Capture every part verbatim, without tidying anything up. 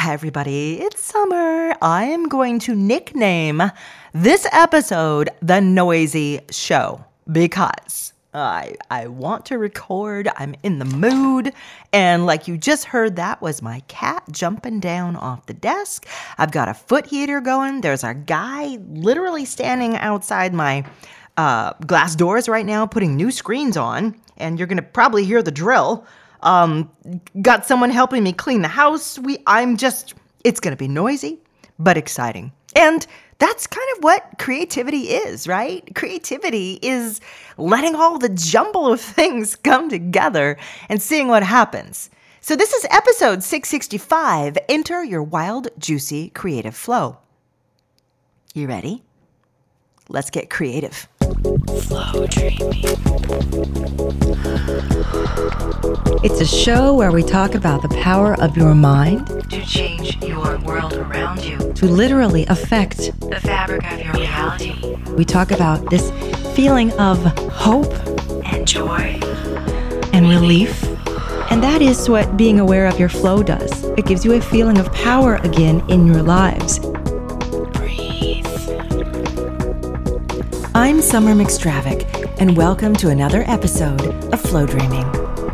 Hi, everybody. It's Summer. I am going to nickname this episode The Noisy Show because I I want to record. I'm in the mood. And like you just heard, that was my cat jumping down off the desk. I've got a foot heater going. There's a guy literally standing outside my uh, glass doors right now putting new screens on. And you're going to probably hear the drill. Um, got someone helping me clean the house. We, I'm just, it's going to be noisy, but exciting. And that's kind of what creativity is, right? Creativity is letting all the jumble of things come together and seeing what happens. So this is episode six sixty-five, Enter Your Wild, Juicy, Creative Flow. You ready? Let's get creative. Flow Dreaming. It's a show where we talk about the power of your mind to change your world around you, to literally affect the fabric of your reality. We talk about this feeling of hope and joy and relief. And that is what being aware of your flow does. It gives you a feeling of power again in your lives. I'm Summer McStravick, and welcome to another episode of Flow Dreaming.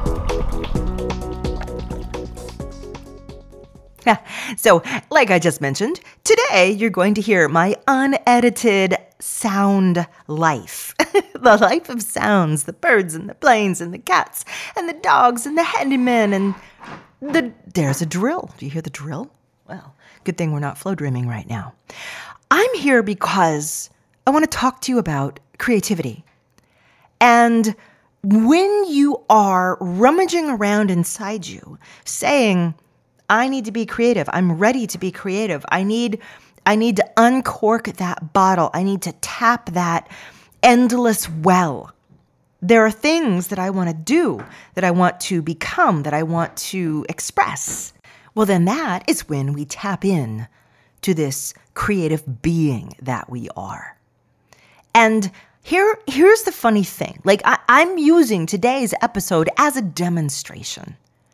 So, like I just mentioned, today you're going to hear my unedited sound life. The life of sounds, the birds and the planes and the cats and the dogs and the handyman and the... There's a drill. Do you hear the drill? Well, good thing we're not flow dreaming right now. I'm here because I want to talk to you about creativity. And when you are rummaging around inside you, saying, I need to be creative, I'm ready to be creative, I need, I need to uncork that bottle, I need to tap that endless well. There are things that I want to do, that I want to become, that I want to express. Well, then that is when we tap in to this creative being that we are. And here, here's the funny thing. Like, I, I'm using today's episode as a demonstration.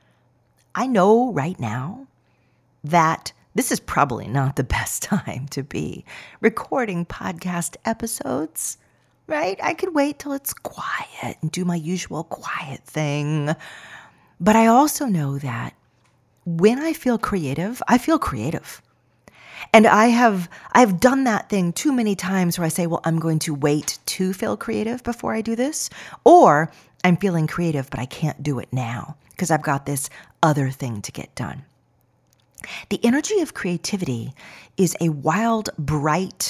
I know right now that this is probably not the best time to be recording podcast episodes, right? I could wait till it's quiet and do my usual quiet thing. But I also know that when I feel creative, I feel creative. And I have I've done that thing too many times where I say, well, I'm going to wait to feel creative before I do this. Or I'm feeling creative, but I can't do it now because I've got this other thing to get done. The energy of creativity is a wild, bright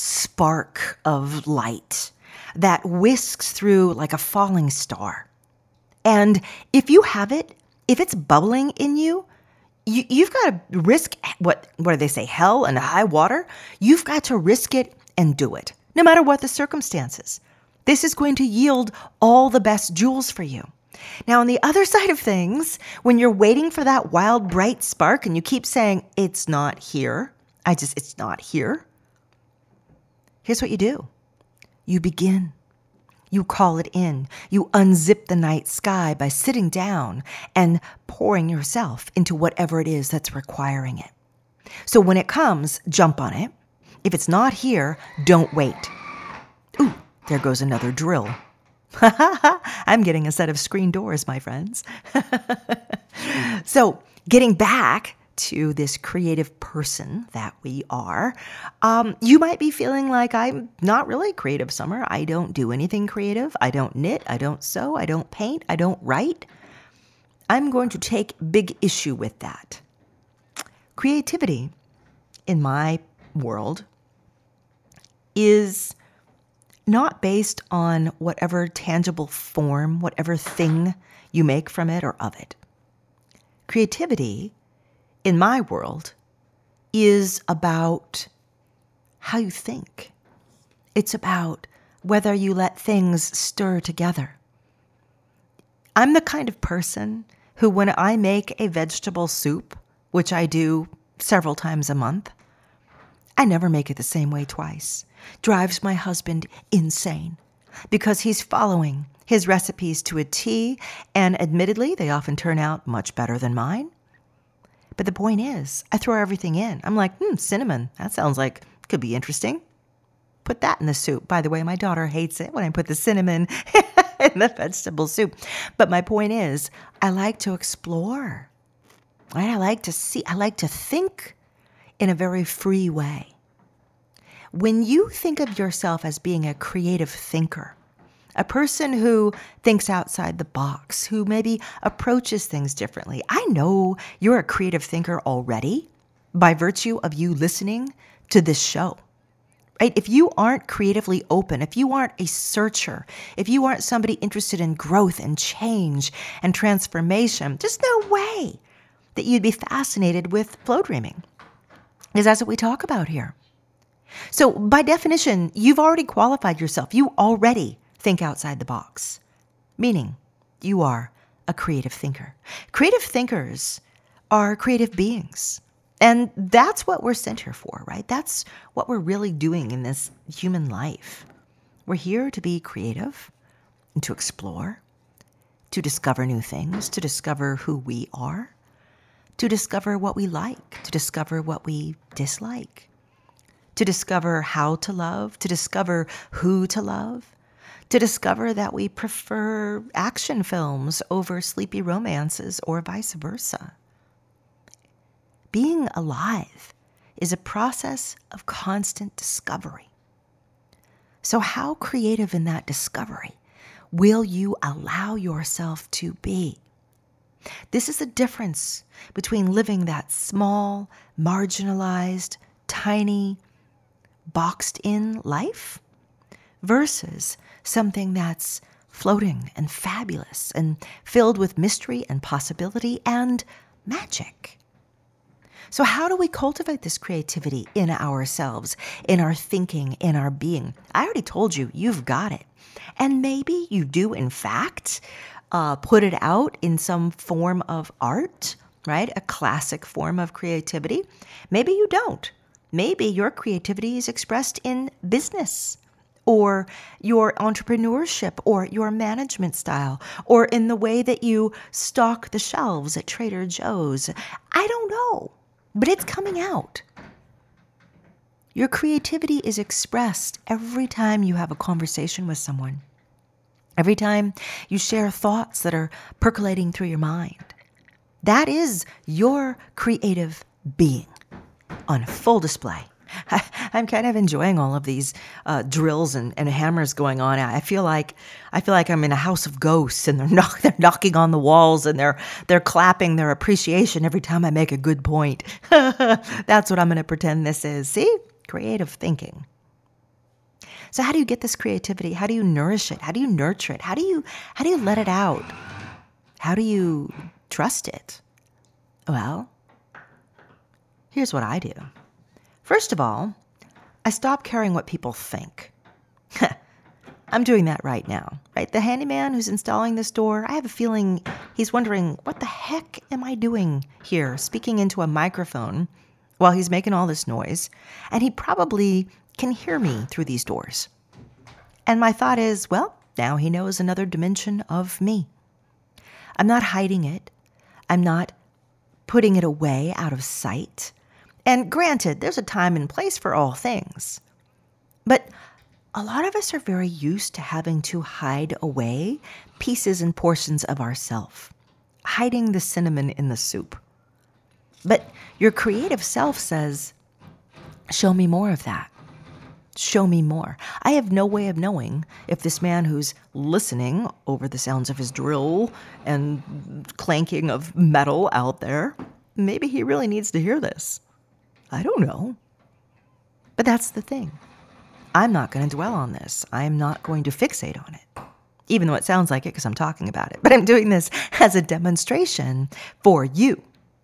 spark of light that whisks through like a falling star. And if you have it, if it's bubbling in you, You, you've got to risk, what, what do they say, hell and high water? You've got to risk it and do it, no matter what the circumstances. This is going to yield all the best jewels for you. Now, on the other side of things, when you're waiting for that wild, bright spark and you keep saying, it's not here, I just, it's not here. Here's what you do. You begin. You call it in. You unzip the night sky by sitting down and pouring yourself into whatever it is that's requiring it. So when it comes, jump on it. If it's not here, don't wait. Ooh, there goes another drill. I'm getting a set of screen doors, my friends. So getting back to this creative person that we are, um, you might be feeling like I'm not really creative, Summer. I don't do anything creative. I don't knit. I don't sew. I don't paint. I don't write. I'm going to take big issue with that. Creativity, in my world, is not based on whatever tangible form, whatever thing you make from it or of it. Creativity, in my world, is about how you think. It's about whether you let things stir together. I'm the kind of person who, when I make a vegetable soup, which I do several times a month, I never make it the same way twice. Drives my husband insane because he's following his recipes to a T, and admittedly, they often turn out much better than mine. But the point is, I throw everything in. I'm like, hmm, cinnamon. That sounds like could be interesting. Put that in the soup. By the way, my daughter hates it when I put the cinnamon in the vegetable soup. But my point is, I like to explore. Right? I like to see, I like to think in a very free way. When you think of yourself as being a creative thinker, a person who thinks outside the box, who maybe approaches things differently, I know you're a creative thinker already by virtue of you listening to this show. Right? If you aren't creatively open, if you aren't a searcher, if you aren't somebody interested in growth and change and transformation, there's no way that you'd be fascinated with flow dreaming. Because that's what we talk about here. So by definition, you've already qualified yourself. You already think outside the box, meaning you are a creative thinker. Creative thinkers are creative beings. And that's what we're sent here for, right? That's what we're really doing in this human life. We're here to be creative and to explore, to discover new things, to discover who we are, to discover what we like, to discover what we dislike, to discover how to love, to discover who to love, to discover that we prefer action films over sleepy romances or vice versa. Being alive is a process of constant discovery. So how creative in that discovery will you allow yourself to be? This is the difference between living that small, marginalized, tiny, boxed-in life versus something that's floating and fabulous and filled with mystery and possibility and magic. So how do we cultivate this creativity in ourselves, in our thinking, in our being? I already told you, you've got it. And maybe you do, in fact, uh, put it out in some form of art, right? A classic form of creativity. Maybe you don't. Maybe your creativity is expressed in business, or your entrepreneurship, or your management style, or in the way that you stock the shelves at Trader Joe's. I don't know. But it's coming out. Your creativity is expressed every time you have a conversation with someone. Every time you share thoughts that are percolating through your mind. That is your creative being on full display. I, I'm kind of enjoying all of these uh, drills and, and hammers going on. I feel like I feel like I'm in a house of ghosts, and they're knock, they're knocking on the walls, and they're they're clapping their appreciation every time I make a good point. That's what I'm going to pretend this is. See, creative thinking. So how do you get this creativity? How do you nourish it? How do you nurture it? How do you how do you let it out? How do you trust it? Well, here's what I do. First of all, I stop caring what people think. I'm doing that right now, right? The handyman who's installing this door, I have a feeling he's wondering, what the heck am I doing here, speaking into a microphone while he's making all this noise? And he probably can hear me through these doors. And my thought is, well, now he knows another dimension of me. I'm not hiding it. I'm not putting it away out of sight. And granted, there's a time and place for all things. But a lot of us are very used to having to hide away pieces and portions of ourself, hiding the cinnamon in the soup. But your creative self says, show me more of that. Show me more. I have no way of knowing if this man who's listening over the sounds of his drill and clanking of metal out there, maybe he really needs to hear this. I don't know. But that's the thing. I'm not going to dwell on this. I'm not going to fixate on it, even though it sounds like it because I'm talking about it. But I'm doing this as a demonstration for you.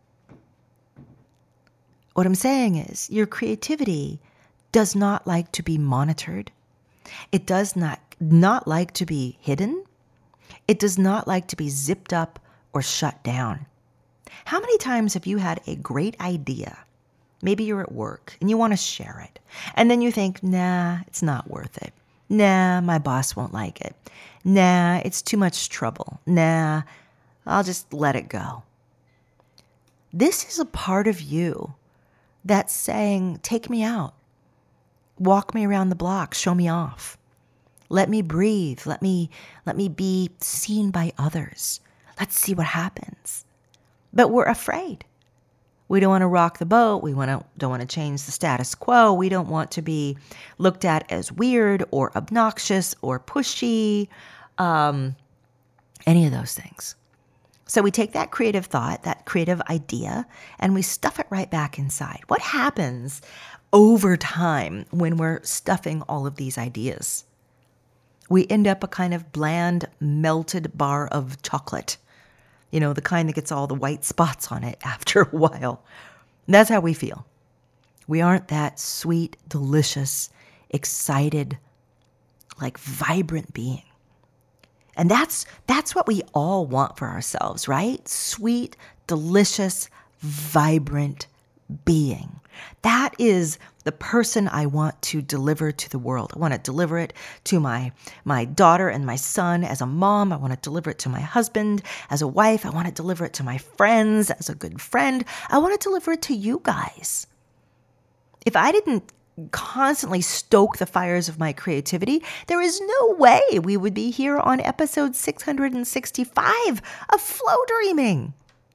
What I'm saying is your creativity does not like to be monitored. It does not, not like to be hidden. It does not like to be zipped up or shut down. How many times have you had a great idea? Maybe you're at work and you want to share it. And then you think, nah, it's not worth it. Nah, my boss won't like it. Nah, it's too much trouble. Nah, I'll just let it go. this is a part of you that's saying, take me out. Walk me around the block. Show me off. Let me breathe. Let me, let me be seen by others. Let's see what happens. But we're afraid. We don't want to rock the boat. We want to, don't want to change the status quo. We don't want to be looked at as weird or obnoxious or pushy, um, any of those things. So we take that creative thought, that creative idea, and we stuff it right back inside. What happens over time when we're stuffing all of these ideas? We end up a kind of bland, melted bar of chocolate. You know, the kind that gets all the white spots on it after a while. And that's how we feel. We aren't that sweet, delicious, excited, like vibrant being. And that's that's what we all want for ourselves, right? Sweet, delicious, vibrant being. That is the person I want to deliver to the world. I want to deliver it to my, my daughter and my son as a mom. I want to deliver it to my husband as a wife. I want to deliver it to my friends as a good friend. I want to deliver it to you guys. If I didn't constantly stoke the fires of my creativity, there is no way we would be here on episode six hundred sixty-five of Flow Dreaming.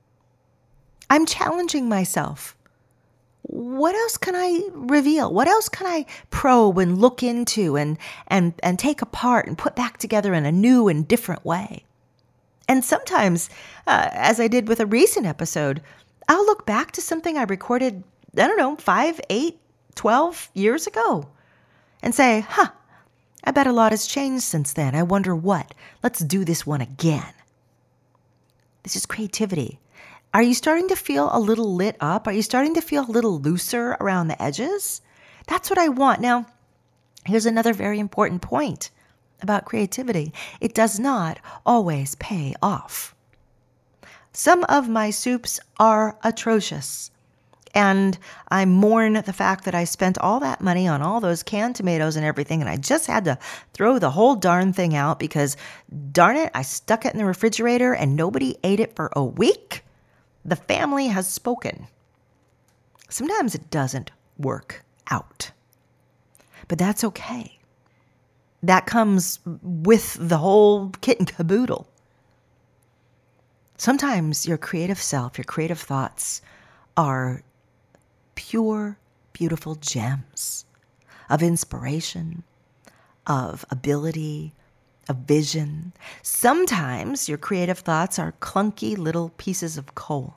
I'm challenging myself. What else can I reveal? What else can I probe and look into and, and, and take apart and put back together in a new and different way? And sometimes, uh, as I did with a recent episode, I'll look back to something I recorded, I don't know, five, eight, twelve years ago and say, huh, I bet a lot has changed since then. I wonder what. Let's do this one again. This is creativity. Are you starting to feel a little lit up? Are you starting to feel a little looser around the edges? That's what I want. Now, here's another very important point about creativity. It does not always pay off. Some of my soups are atrocious. And I mourn the fact that I spent all that money on all those canned tomatoes and everything, and I just had to throw the whole darn thing out because, darn it, I stuck it in the refrigerator and nobody ate it for a week. The family has spoken. Sometimes it doesn't work out, but that's okay. That comes with the whole kit and caboodle. Sometimes your creative self, your creative thoughts are pure, beautiful gems of inspiration, of ability, of vision. Sometimes your creative thoughts are clunky little pieces of coal.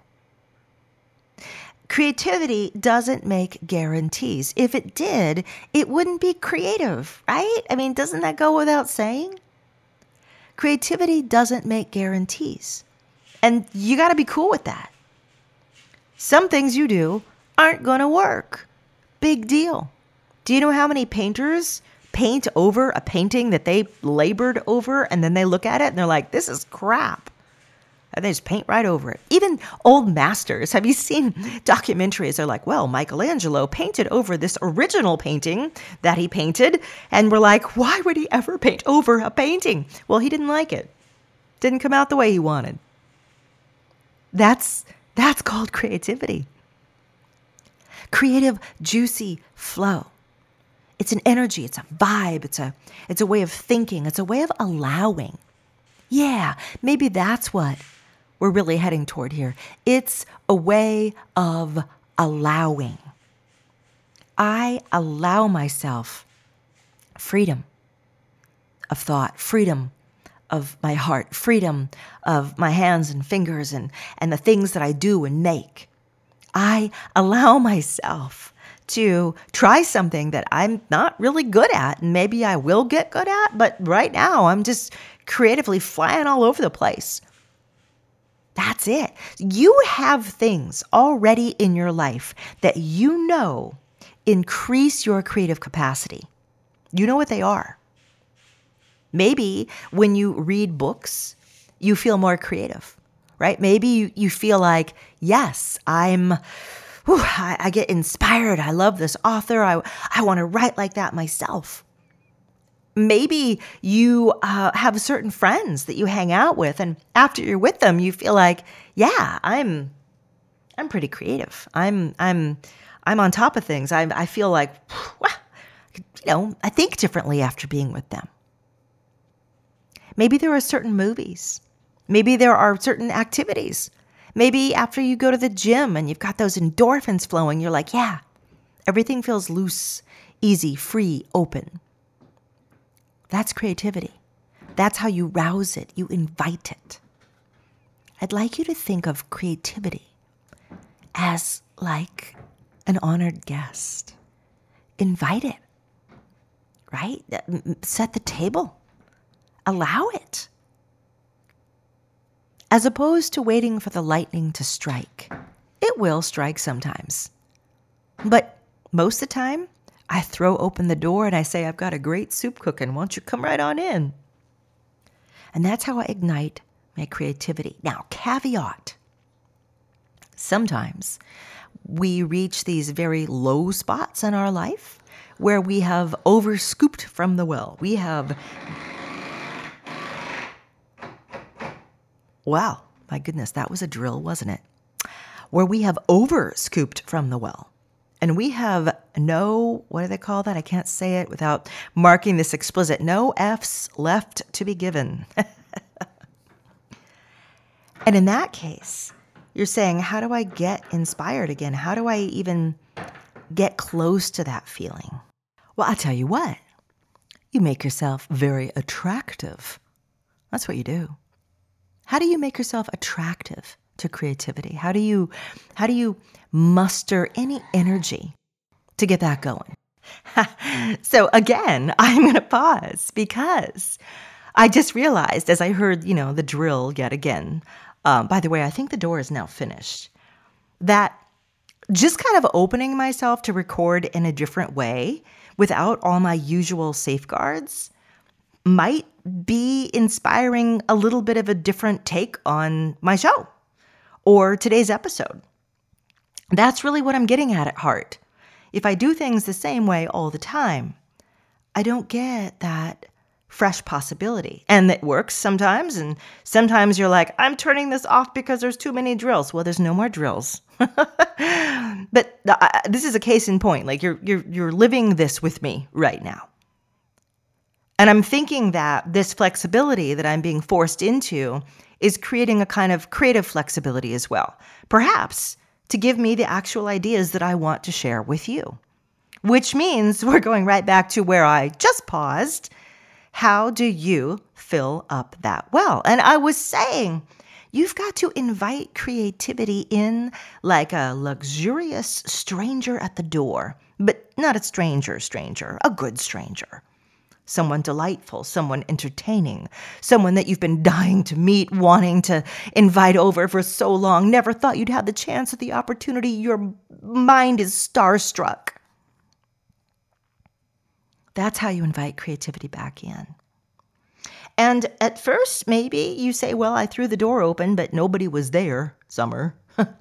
Creativity doesn't make guarantees. If it did, it wouldn't be creative, right? I mean, doesn't that go without saying? Creativity doesn't make guarantees. And you got to be cool with that. Some things you do aren't going to work. Big deal. Do you know how many painters paint over a painting that they labored over and then they look at it and they're like, this is crap. And they just paint right over it. Even old masters. Have you seen documentaries? They're like, well, Michelangelo painted over this original painting that he painted. And we're like, why would he ever paint over a painting? Well, he didn't like it. Didn't come out the way he wanted. That's, that's called creativity. Creative, juicy flow. It's an energy, it's a vibe, it's a it's a way of thinking, it's a way of allowing. Yeah, maybe that's what we're really heading toward here. It's a way of allowing. I allow myself freedom of thought, freedom of my heart, freedom of my hands and fingers and, and the things that I do and make. I allow myself to try something that I'm not really good at, and maybe I will get good at, but right now I'm just creatively flying all over the place. That's it. You have things already in your life that you know increase your creative capacity. You know what they are. Maybe when you read books, you feel more creative, right? Maybe you, you feel like, yes, I'm... Whew, I, I get inspired. I love this author. I, I want to write like that myself. Maybe you uh, have certain friends that you hang out with, and after you're with them, you feel like, yeah, I'm I'm pretty creative. I'm I'm I'm on top of things. I I feel like, you know, I think differently after being with them. Maybe there are certain movies. Maybe there are certain activities. Maybe after you go to the gym and you've got those endorphins flowing, you're like, yeah, everything feels loose, easy, free, open. That's creativity. That's how you rouse it. You invite it. I'd like you to think of creativity as like an honored guest. Invite it, right? Set the table. Allow it. As opposed to waiting for the lightning to strike. It will strike sometimes. But most of the time, I throw open the door and I say, I've got a great soup cooking. Why don't you come right on in? And that's how I ignite my creativity. Now, caveat. Sometimes we reach these very low spots in our life where we have over-scooped from the well. We have... Wow, my goodness, that was a drill, wasn't it? Where we have over-scooped from the well. And we have no, what do they call that? I can't say it without marking this explicit. No F's left to be given. And in that case, you're saying, how do I get inspired again? How do I even get close to that feeling? Well, I'll tell you what. You make yourself very attractive. That's what you do. How do you make yourself attractive to creativity? How do you, how do you muster any energy to get that going? So again, I'm going to pause because I just realized as I heard, you know, the drill yet again. Um, by the way, I think the door is now finished. That just kind of opening myself to record in a different way without all my usual safeguards might be inspiring a little bit of a different take on my show or today's episode. That's really what I'm getting at at heart. If I do things the same way all the time, I don't get that fresh possibility. And it works sometimes. And sometimes you're like, I'm turning this off because there's too many drills. Well, there's no more drills. But uh, this is a case in point. Like you're, you're, you're living this with me right now. And I'm thinking that this flexibility that I'm being forced into is creating a kind of creative flexibility as well. Perhaps to give me the actual ideas that I want to share with you. Which means we're going right back to where I just paused. How do you fill up that well? And I was saying, you've got to invite creativity in like a luxurious stranger at the door. But not a stranger stranger, a good stranger. Someone delightful, someone entertaining, someone that you've been dying to meet, wanting to invite over for so long, never thought you'd have the chance or the opportunity. Your mind is starstruck. That's how you invite creativity back in. And at first, maybe you say, well, I threw the door open, but nobody was there, Summer.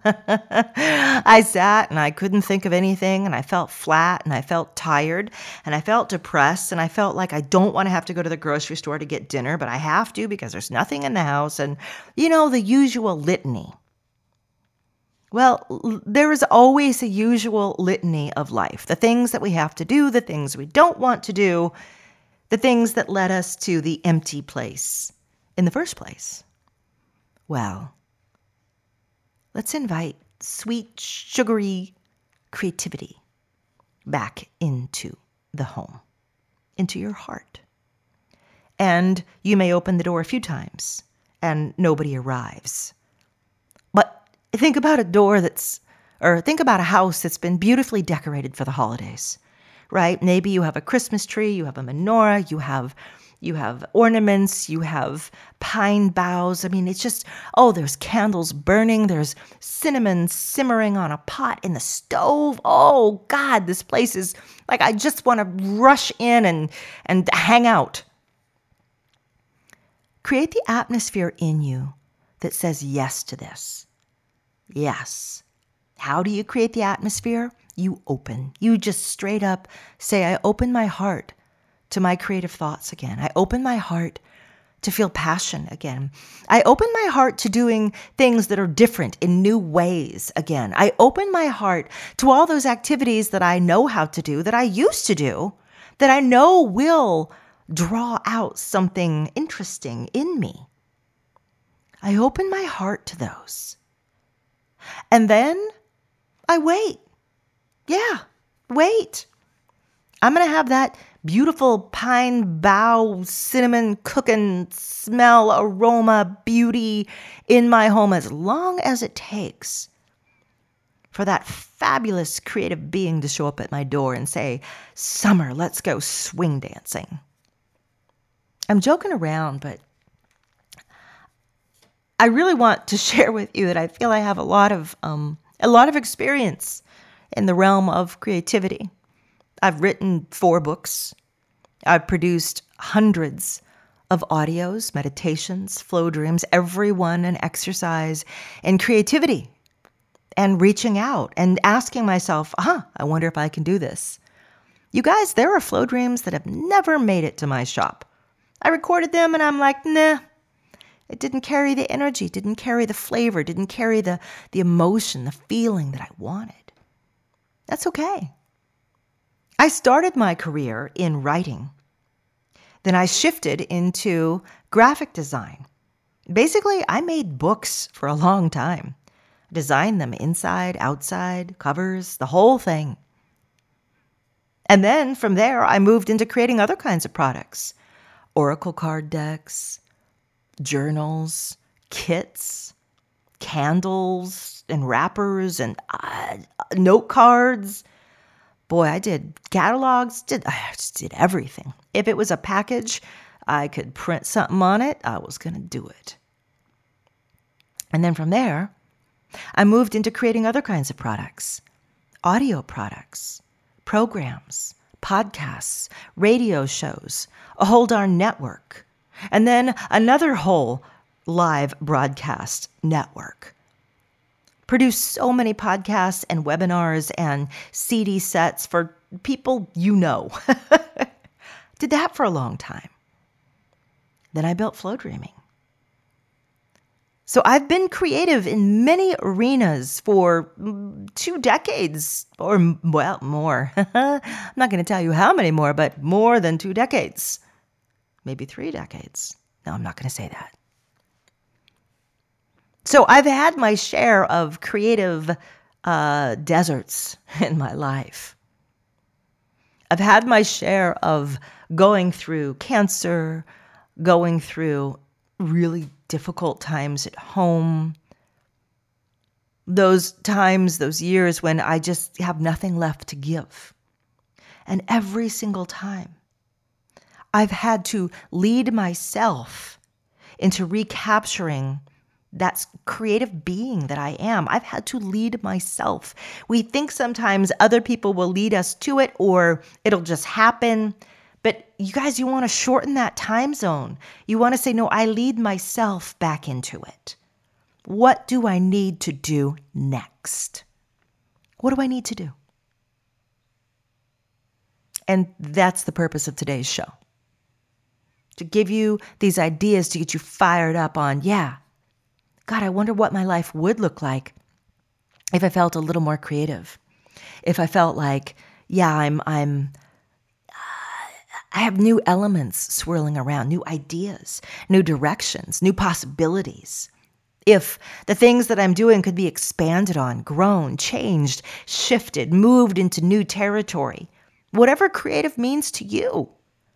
I sat and I couldn't think of anything and I felt flat and I felt tired and I felt depressed and I felt like I don't want to have to go to the grocery store to get dinner, but I have to because there's nothing in the house and, you know, the usual litany. Well, there is always a usual litany of life. The things that we have to do, the things we don't want to do, the things that led us to the empty place in the first place. Well, let's invite sweet, sugary creativity back into the home, into your heart. And you may open the door a few times and nobody arrives. But think about a door that's, or think about a house that's been beautifully decorated for the holidays, right? Maybe you have a Christmas tree, you have a menorah, you have You have ornaments, you have pine boughs. I mean, it's just, oh, there's candles burning. There's cinnamon simmering on a pot in the stove. Oh, God, this place is like, I just want to rush in and, and hang out. Create the atmosphere in you that says yes to this. Yes. How do you create the atmosphere? You open. You just straight up say, I open my heart to my creative thoughts again. I open my heart to feel passion again. I open my heart to doing things that are different in new ways again. I open my heart to all those activities that I know how to do, that I used to do, that I know will draw out something interesting in me. I open my heart to those. And then I wait. Yeah, wait. I'm going to have that beautiful pine bough, cinnamon cooking smell, aroma, beauty in my home as long as it takes for that fabulous creative being to show up at my door and say, "Summer, let's go swing dancing." I'm joking around, but I really want to share with you that I feel I have a lot of um, a lot of experience in the realm of creativity. I've written four books. I've produced hundreds of audios, meditations, flow dreams, every one an exercise in creativity and reaching out and asking myself, huh, I wonder if I can do this. You guys, there are flow dreams that have never made it to my shop. I recorded them and I'm like, nah, it didn't carry the energy, didn't carry the flavor, didn't carry the, the emotion, the feeling that I wanted. That's okay. I started my career in writing. Then I shifted into graphic design. Basically, I made books for a long time. Designed them inside, outside, covers, the whole thing. And then from there, I moved into creating other kinds of products. Oracle card decks, journals, kits, candles, and wrappers, and uh, note cards. Boy, I did catalogs, did I just did everything. If it was a package, I could print something on it, I was going to do it. And then from there, I moved into creating other kinds of products. Audio products, programs, podcasts, radio shows, a whole darn network, and then another whole live broadcast network. Produced so many podcasts and webinars and C D sets for people you know. Did that for a long time. Then I built Flow Dreaming. So I've been creative in many arenas for two decades or, well, more. I'm not going to tell you how many more, but more than two decades. Maybe three decades. No, I'm not going to say that. So I've had my share of creative uh, deserts in my life. I've had my share of going through cancer, going through really difficult times at home. Those times, those years when I just have nothing left to give. And every single time, I've had to lead myself into recapturing that creative being that I am. I've had to lead myself. We think sometimes other people will lead us to it or it'll just happen. But you guys, you want to shorten that time zone. You want to say, no, I lead myself back into it. What do I need to do next? What do I need to do? And that's the purpose of today's show. To give you these ideas to get you fired up on, yeah, God, I wonder what my life would look like if I felt a little more creative. If I felt like, yeah, I'm, I'm, uh, I have new elements swirling around, new ideas, new directions, new possibilities. If the things that I'm doing could be expanded on, grown, changed, shifted, moved into new territory, whatever creative means to you.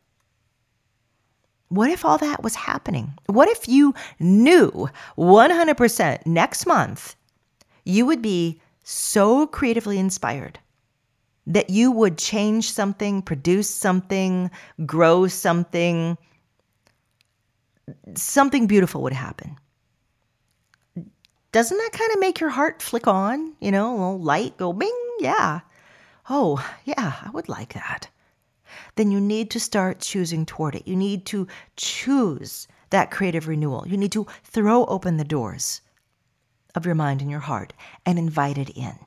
What if all that was happening? What if you knew one hundred percent next month you would be so creatively inspired that you would change something, produce something, grow something, something beautiful would happen? Doesn't that kind of make your heart flick on? You know, a little light go bing, yeah. Oh, yeah, I would like that. Then you need to start choosing toward it. You need to choose that creative renewal. You need to throw open the doors of your mind and your heart and invite it in.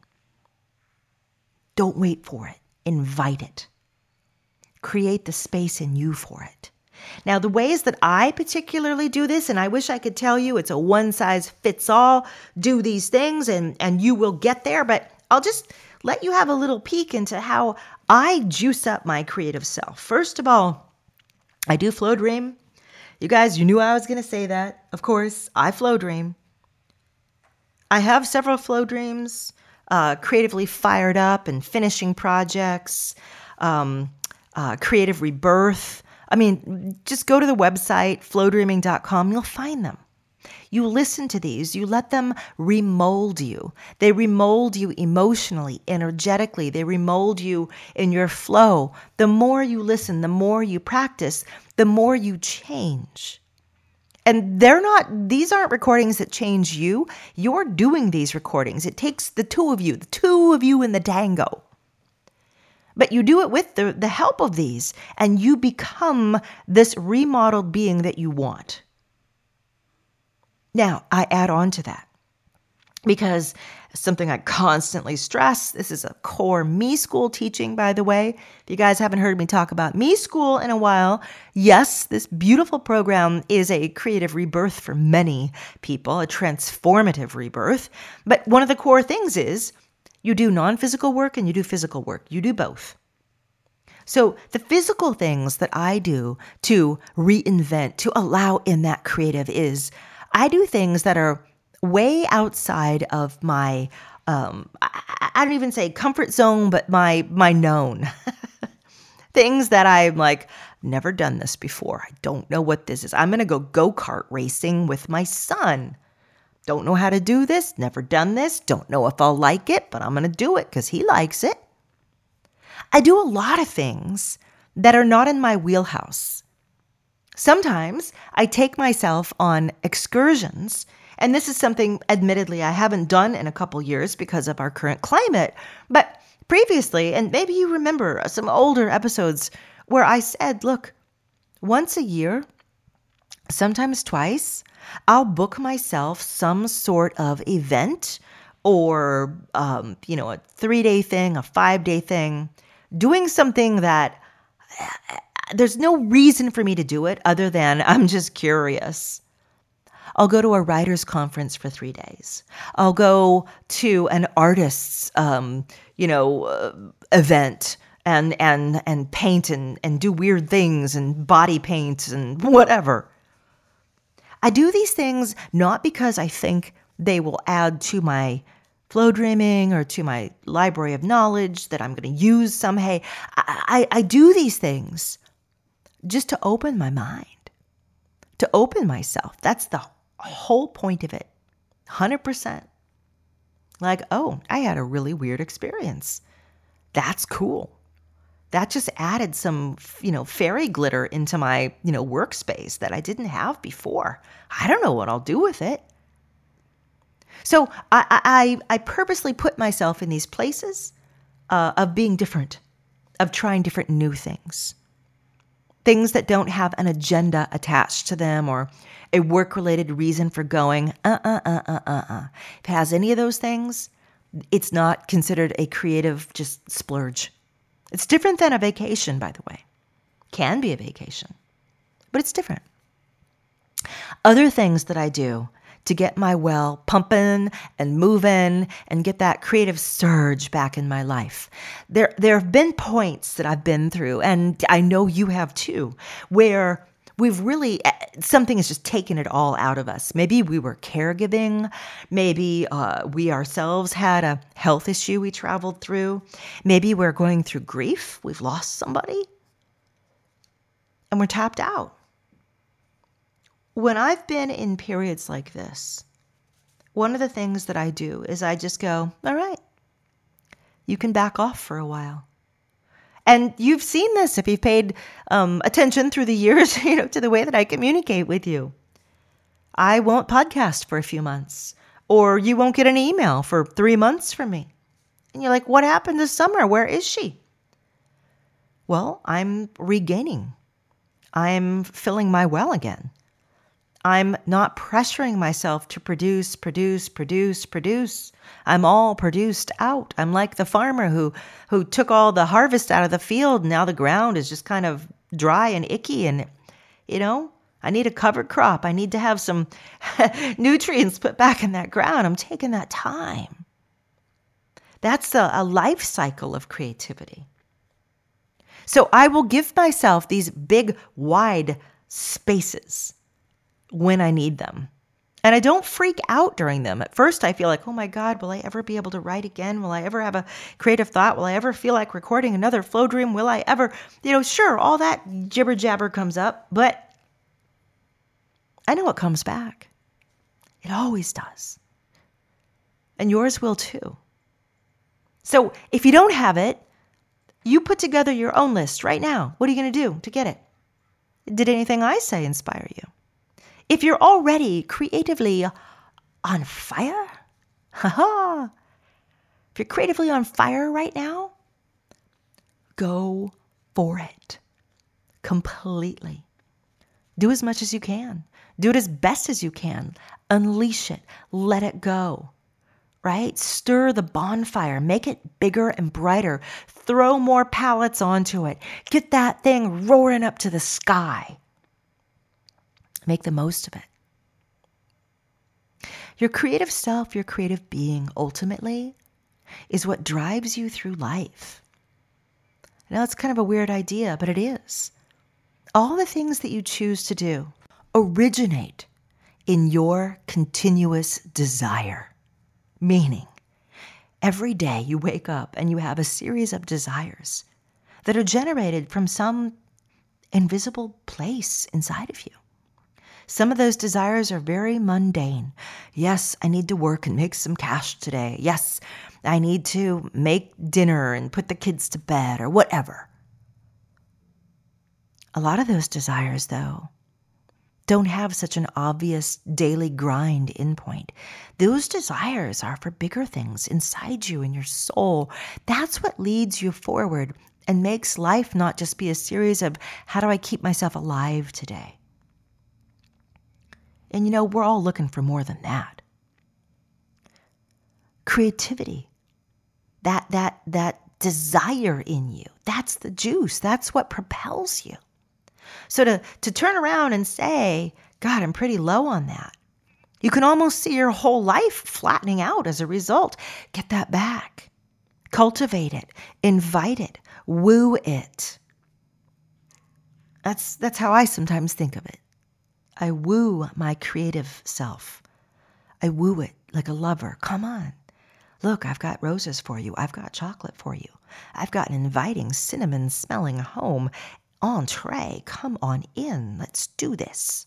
Don't wait for it. Invite it. Create the space in you for it. Now, the ways that I particularly do this, and I wish I could tell you it's a one size fits all, do these things and, and you will get there, but I'll just let you have a little peek into how I juice up my creative self. First of all, I do flow dream. You guys, you knew I was going to say that. Of course, I flow dream. I have several flow dreams, uh, creatively fired up and finishing projects, um, uh, creative rebirth. I mean, just go to the website, flow dreaming dot com. You'll find them. You listen to these. You let them remold you. They remold you emotionally, energetically. They remold you in your flow. The more you listen, the more you practice, the more you change. And they're not, these aren't recordings that change you. You're doing these recordings. It takes the two of you, the two of you in the tango. But you do it with the, the help of these, and you become this remodeled being that you want. Now, I add on to that because something I constantly stress, this is a core Me School teaching, by the way. If you guys haven't heard me talk about Me School in a while, yes, this beautiful program is a creative rebirth for many people, a transformative rebirth. But one of the core things is you do non-physical work and you do physical work. You do both. So the physical things that I do to reinvent, to allow in that creative is I do things that are way outside of my, um, I, I don't even say comfort zone, but my my known. Things that I'm like, never done this before. I don't know what this is. I'm going to go go-kart racing with my son. Don't know how to do this. Never done this. Don't know if I'll like it, but I'm going to do it because he likes it. I do a lot of things that are not in my wheelhouse. Sometimes I take myself on excursions, and this is something, admittedly, I haven't done in a couple years because of our current climate, but previously, and maybe you remember some older episodes where I said, look, once a year, sometimes twice, I'll book myself some sort of event or, um, you know, a three-day thing, a five-day thing, doing something that there's no reason for me to do it other than I'm just curious. I'll go to a writer's conference for three days. I'll go to an artist's, um, you know, uh, event and and and paint and, and do weird things and body paint and whatever. I do these things not because I think they will add to my flow dreaming or to my library of knowledge that I'm going to use somehow. I, I, I do these things just to open my mind, to open myself. That's the whole point of it. one hundred percent. Like, oh, I had a really weird experience. That's cool. That just added some, you know, fairy glitter into my, you know, workspace that I didn't have before. I don't know what I'll do with it. So I I, I purposely put myself in these places uh, of being different, of trying different new things. Things that don't have an agenda attached to them or a work-related reason for going, uh-uh, uh-uh, uh-uh. If it has any of those things, it's not considered a creative just splurge. It's different than a vacation, by the way. Can be a vacation, but it's different. Other things that I do to get my well pumping and moving and get that creative surge back in my life. There, there have been points that I've been through, and I know you have too, where we've really, something has just taken it all out of us. Maybe we were caregiving. Maybe uh, we ourselves had a health issue we traveled through. Maybe we're going through grief. We've lost somebody. And we're tapped out. When I've been in periods like this, one of the things that I do is I just go, all right, you can back off for a while. And you've seen this if you've paid um, attention through the years, you know, to the way that I communicate with you. I won't podcast for a few months, or you won't get an email for three months from me. And you're like, what happened this summer? Where is she? Well, I'm regaining. I'm filling my well again. I'm not pressuring myself to produce, produce, produce, produce. I'm all produced out. I'm like the farmer who who took all the harvest out of the field. Now the ground is just kind of dry and icky, and you know, I need a covered crop. I need to have some nutrients put back in that ground. I'm taking that time. That's a, a life cycle of creativity. So I will give myself these big, wide spaces when I need them. And I don't freak out during them. At first, I feel like, oh my God, will I ever be able to write again? Will I ever have a creative thought? Will I ever feel like recording another flow dream? Will I ever, you know, sure, all that jibber jabber comes up, but I know it comes back. It always does. And yours will too. So if you don't have it, you put together your own list right now. What are you going to do to get it? Did anything I say inspire you? If you're already creatively on fire, haha, if you're creatively on fire right now, go for it completely. Do as much as you can. Do it as best as you can. Unleash it. Let it go. Right? Stir the bonfire. Make it bigger and brighter. Throw more pallets onto it. Get that thing roaring up to the sky. Make the most of it. Your creative self, your creative being, ultimately, is what drives you through life. I know it's kind of a weird idea, but it is. All the things that you choose to do originate in your continuous desire. Meaning, every day you wake up and you have a series of desires that are generated from some invisible place inside of you. Some of those desires are very mundane. Yes, I need to work and make some cash today. Yes, I need to make dinner and put the kids to bed or whatever. A lot of those desires, though, don't have such an obvious daily grind endpoint. Those desires are for bigger things inside you in your soul. That's what leads you forward and makes life not just be a series of how do I keep myself alive today? And you know, we're all looking for more than that. Creativity, that that that desire in you, that's the juice. That's what propels you. So to, to turn around and say, God, I'm pretty low on that. You can almost see your whole life flattening out as a result. Get that back. Cultivate it. Invite it. Woo it. That's, that's how I sometimes think of it. I woo my creative self. I woo it like a lover. Come on. Look, I've got roses for you. I've got chocolate for you. I've got an inviting cinnamon-smelling home. Entree, come on in. Let's do this.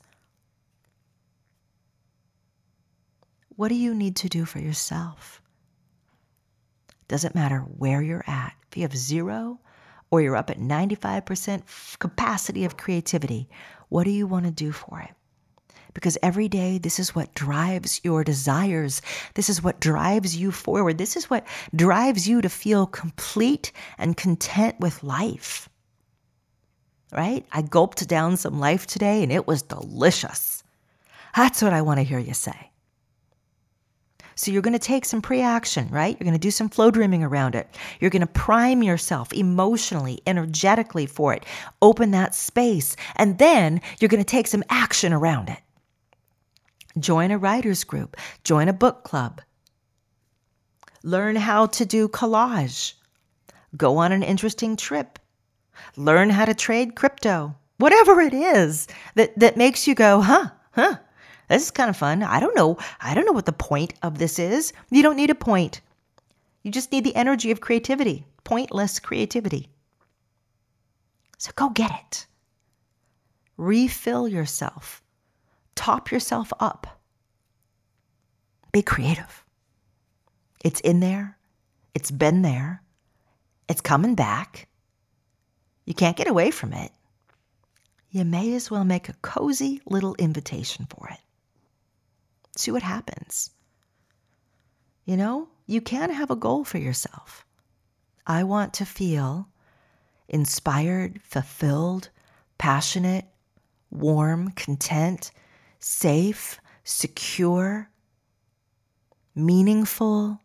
What do you need to do for yourself? Doesn't matter where you're at. If you have zero or you're up at ninety-five percent capacity of creativity, what do you want to do for it? Because every day, this is what drives your desires. This is what drives you forward. This is what drives you to feel complete and content with life. Right? I gulped down some life today and it was delicious. That's what I want to hear you say. So you're going to take some pre-action, right? You're going to do some flow dreaming around it. You're going to prime yourself emotionally, energetically for it. Open that space. And then you're going to take some action around it. Join a writer's group. Join a book club. Learn how to do collage. Go on an interesting trip. Learn how to trade crypto. Whatever it is that, that makes you go, huh, huh, this is kind of fun. I don't know. I don't know what the point of this is. You don't need a point. You just need the energy of creativity. Pointless creativity. So go get it. Refill yourself. Top yourself up. Be creative. It's in there. It's been there. It's coming back. You can't get away from it. You may as well make a cozy little invitation for it. See what happens. You know, you can have a goal for yourself. I want to feel inspired, fulfilled, passionate, warm, content, safe, secure, meaningful.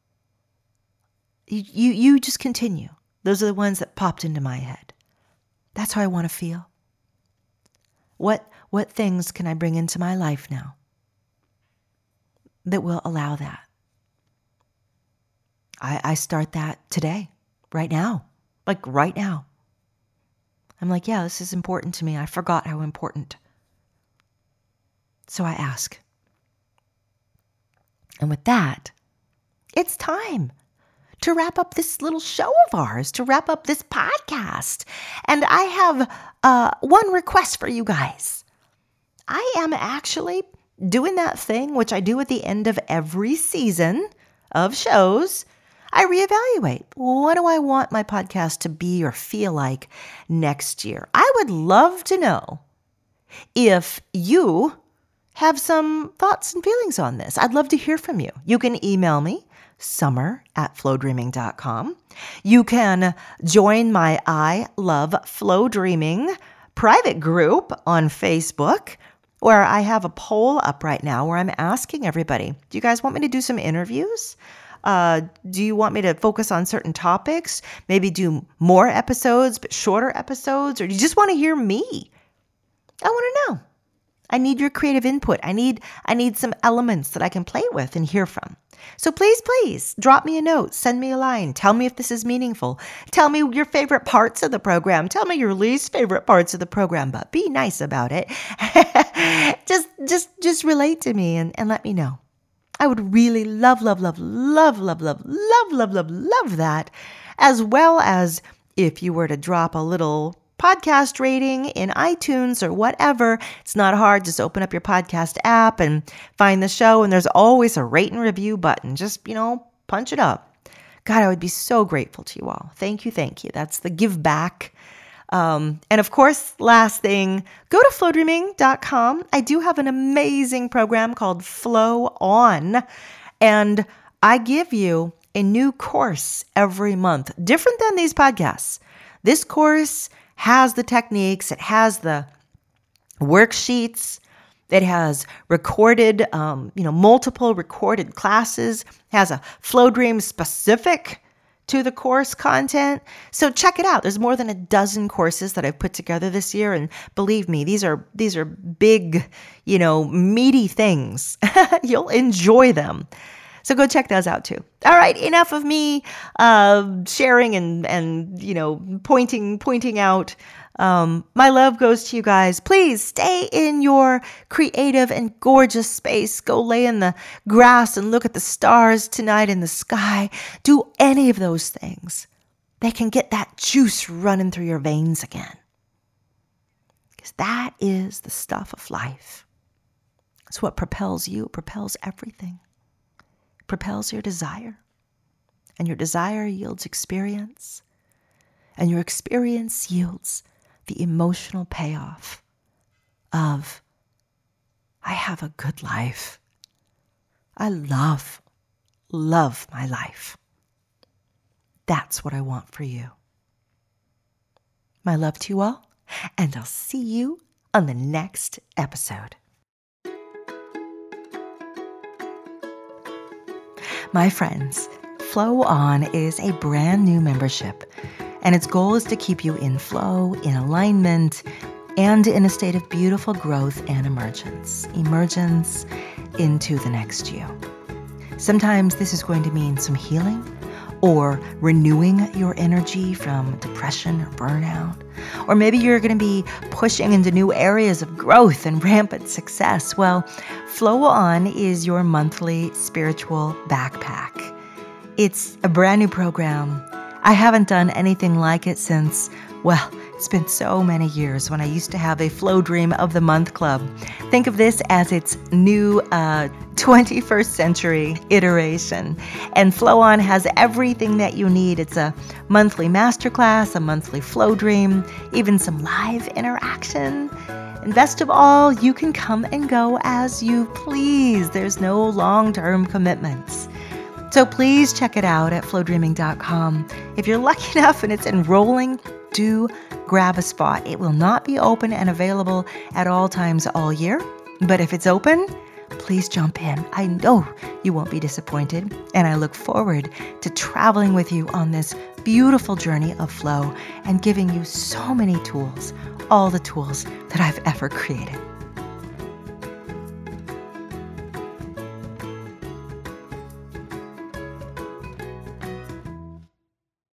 You, you, you just continue. Those are the ones that popped into my head. That's how I want to feel. What, what things can I bring into my life now that will allow that? I, I start that today, right now, like right now. I'm like, yeah, this is important to me. I forgot how important. So I ask. And with that, it's time to wrap up this little show of ours, to wrap up this podcast. And I have uh, one request for you guys. I am actually doing that thing which I do at the end of every season of shows. I reevaluate. What do I want my podcast to be or feel like next year? I would love to know if you have some thoughts and feelings on this. I'd love to hear from you. You can email me, summer at flow dreaming dot com. You can join my I Love Flow Dreaming private group on Facebook, where I have a poll up right now where I'm asking everybody, do you guys want me to do some interviews? Uh, do you want me to focus on certain topics? Maybe do more episodes, but shorter episodes? Or do you just want to hear me? I want to know. I need your creative input. I need I need some elements that I can play with and hear from. So please, please drop me a note. Send me a line. Tell me if this is meaningful. Tell me your favorite parts of the program. Tell me your least favorite parts of the program, but be nice about it. just just just relate to me and, and let me know. I would really love, love, love, love, love, love, love, love, love, love that. As well as if you were to drop a little podcast rating in iTunes or whatever. It's not hard. Just open up your podcast app and find the show. And there's always a rate and review button. Just, you know, punch it up. God, I would be so grateful to you all. Thank you. Thank you. That's the give back. Um, and of course, last thing, go to flow dreaming dot com. I do have an amazing program called Flow On, and I give you a new course every month, different than these podcasts. This course has the techniques, it has the worksheets, it has recorded, um, you know, multiple recorded classes, has a Flow Dream specific to the course content. So check it out. There's more than a dozen courses that I've put together this year. And believe me, these are, these are big, you know, meaty things. You'll enjoy them. So go check those out too. All right. Enough of me, uh, sharing and, and, you know, pointing, pointing out. Um, my love goes to you guys. Please stay in your creative and gorgeous space. Go lay in the grass and look at the stars tonight in the sky. Do any of those things. They can get that juice running through your veins again. Because that is the stuff of life. It's what propels you. It propels everything. It propels your desire. And your desire yields experience. And your experience yields the emotional payoff of, I have a good life. I love, love my life. That's what I want for you. My love to you all, and I'll see you on the next episode. My friends, Flow On is a brand new membership. And its goal is to keep you in flow, in alignment, and in a state of beautiful growth and emergence. Emergence into the next you. Sometimes this is going to mean some healing or renewing your energy from depression or burnout. Or maybe you're going to be pushing into new areas of growth and rampant success. Well, Flow On is your monthly spiritual backpack. It's a brand new program. I haven't done anything like it since, well, it's been so many years when I used to have a Flow Dream of the Month club. Think of this as its new uh, twenty-first century iteration. And Flow On has everything that you need. It's a monthly masterclass, a monthly Flow Dream, even some live interaction. And best of all, you can come and go as you please. There's no long-term commitments. So please check it out at flow dreaming dot com. If you're lucky enough and it's enrolling, do grab a spot. It will not be open and available at all times all year. But if it's open, please jump in. I know you won't be disappointed, and I look forward to traveling with you on this beautiful journey of flow and giving you so many tools, all the tools that I've ever created.